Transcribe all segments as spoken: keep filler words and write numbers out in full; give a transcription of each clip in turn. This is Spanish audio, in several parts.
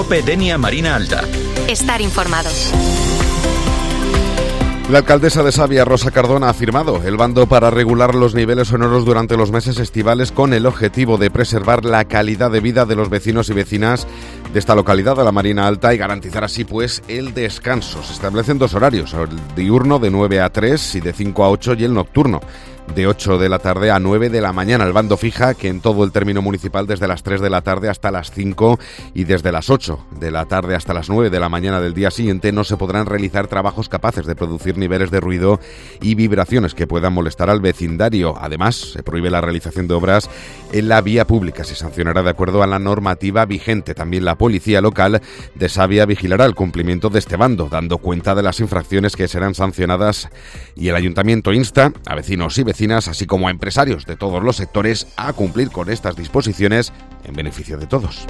COPE Denia Marina Alta. Estar informados. La alcaldesa de Savia, Rosa Cardona, ha firmado el bando para regular los niveles sonoros durante los meses estivales con el objetivo de preservar la calidad de vida de los vecinos y vecinas de esta localidad de la Marina Alta y garantizar así pues el descanso. Se establecen dos horarios, el diurno de nueve a tres y de cinco a ocho y el nocturno de ocho de la tarde a nueve de la mañana. El bando fija que en todo el término municipal desde las tres de la tarde hasta las cinco y desde las ocho de la tarde hasta las nueve de la mañana del día siguiente no se podrán realizar trabajos capaces de producir niveles de ruido y vibraciones que puedan molestar al vecindario. Además, se prohíbe la realización de obras en la vía pública. Se sancionará de acuerdo a la normativa vigente. También la policía local de Savia vigilará el cumplimiento de este bando, dando cuenta de las infracciones que serán sancionadas, y el ayuntamiento insta a vecinos y vecinas vecinas, así como a empresarios de todos los sectores, a cumplir con estas disposiciones en beneficio de todos.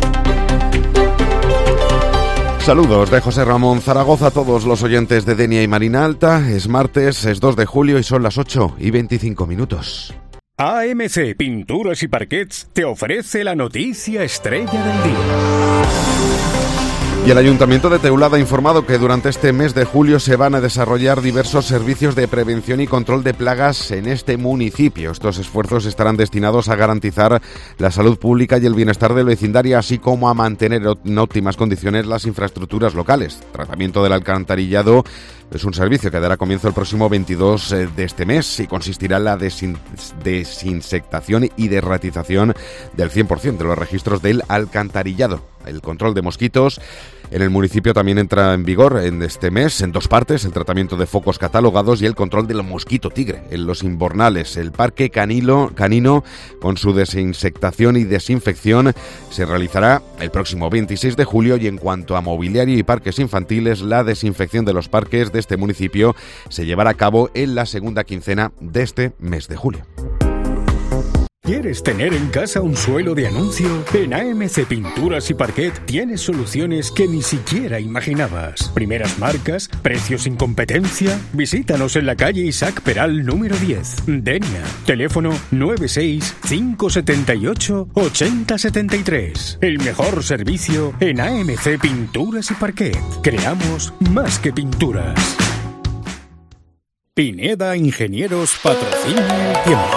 Saludos de José Ramón Zaragoza a todos los oyentes de Denia y Marina Alta. Es martes, es dos de julio y son las ocho y veinticinco minutos. A M C Pinturas y Parquets te ofrece la noticia estrella del día. Y el Ayuntamiento de Teulada ha informado que durante este mes de julio se van a desarrollar diversos servicios de prevención y control de plagas en este municipio. Estos esfuerzos estarán destinados a garantizar la salud pública y el bienestar del vecindario, así como a mantener en óptimas condiciones las infraestructuras locales. Tratamiento del alcantarillado es un servicio que dará comienzo el próximo veintidós de este mes y consistirá en la desin- desinsectación y derratización del cien por ciento de los registros del alcantarillado. El control de mosquitos en el municipio también entra en vigor en este mes en dos partes: el tratamiento de focos catalogados y el control del mosquito tigre en los invernales. El parque canilo, canino, con su desinsectación y desinfección, se realizará el próximo veintiséis de julio, y en cuanto a mobiliario y parques infantiles, la desinfección de los parques de este municipio se llevará a cabo en la segunda quincena de este mes de julio. ¿Quieres tener en casa un suelo de anuncio? En A M C Pinturas y Parquet tienes soluciones que ni siquiera imaginabas. Primeras marcas, precios sin competencia. Visítanos en la calle Isaac Peral número diez, Denia. Teléfono nueve seis cinco siete ocho ocho cero siete tres. El mejor servicio en A M C Pinturas y Parquet. Creamos más que pinturas. Pineda Ingenieros patrocina el tiempo.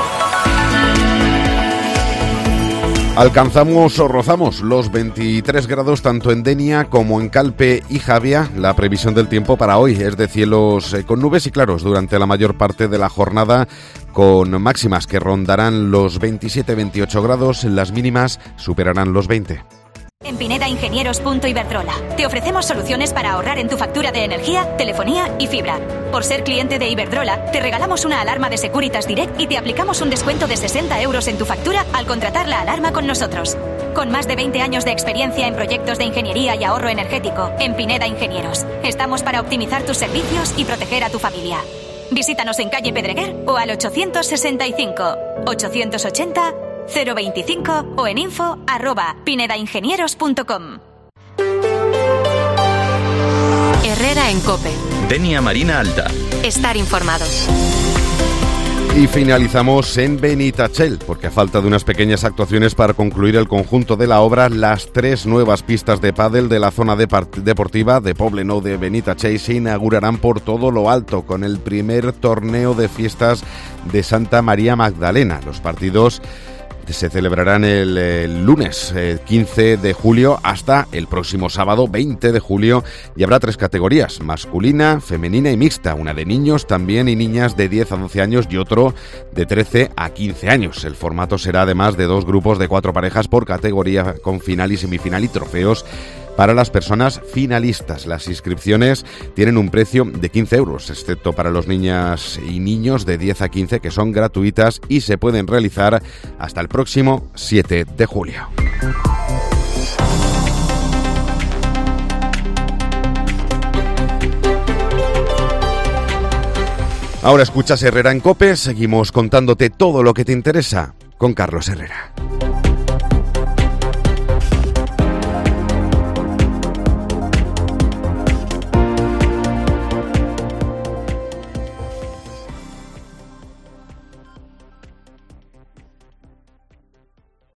Alcanzamos o rozamos los veintitrés grados tanto en Denia como en Calpe y Javia. La previsión del tiempo para hoy es de cielos eh, con nubes y claros durante la mayor parte de la jornada, con máximas que rondarán los veintisiete a veintiocho grados. Las mínimas superarán los veinte. En Pineda Ingenieros punto Iberdrola te ofrecemos soluciones para ahorrar en tu factura de energía, telefonía y fibra. Por ser cliente de Iberdrola, te regalamos una alarma de Securitas Direct y te aplicamos un descuento de sesenta euros en tu factura al contratar la alarma con nosotros. Con más de veinte años de experiencia en proyectos de ingeniería y ahorro energético, en Pineda Ingenieros estamos para optimizar tus servicios y proteger a tu familia. Visítanos en calle Pedreguer o al ochocientos sesenta y cinco, ochocientos ochenta, cero veinticinco o en info arroba pinedaingenieros punto com. Herrera en COPE. Denia Marina Alta. Estar informados. Y finalizamos en Benitachell, porque a falta de unas pequeñas actuaciones para concluir el conjunto de la obra, las tres nuevas pistas de pádel de la zona de part- deportiva de Poblenou de Benitachell se inaugurarán por todo lo alto con el primer torneo de fiestas de Santa María Magdalena. Los partidos se celebrarán el, el lunes eh, quince de julio hasta el próximo sábado veinte de julio, y habrá tres categorías: masculina, femenina y mixta, una de niños también y niñas de diez a doce años y otro de trece a quince años. El formato será además de dos grupos de cuatro parejas por categoría, con final y semifinal y trofeos para las personas finalistas. Las inscripciones tienen un precio de quince euros, excepto para los niñas y niños de diez a quince, que son gratuitas y se pueden realizar hasta el próximo siete de julio. Ahora escuchas Herrera en COPE, seguimos contándote todo lo que te interesa con Carlos Herrera.